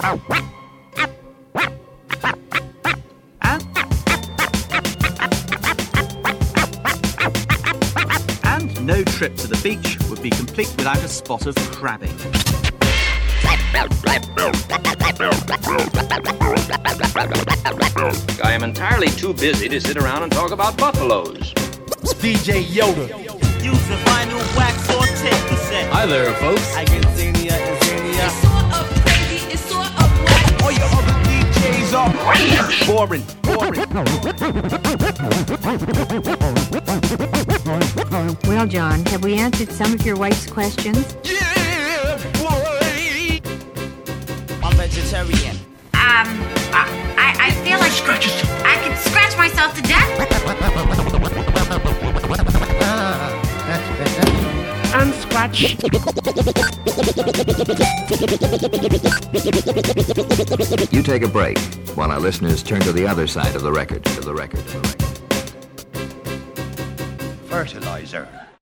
And no trip to the beach would be complete without a spot of crabbing. I am entirely too busy to sit around and talk about buffaloes. It's DJ Yoda. Using vinyl wax or tape cassette. Hi there, folks. I get Xenia and Xenia. It's sort of crazy, it's sort of whack. All your other DJs are boring. Well, John, have we answered some of your wife's questions? Yeah, boy. I'm vegetarian. I feel like I could scratch myself to death. Unscratch. You take a break while our listeners turn to the other side of the record. Fertilizer.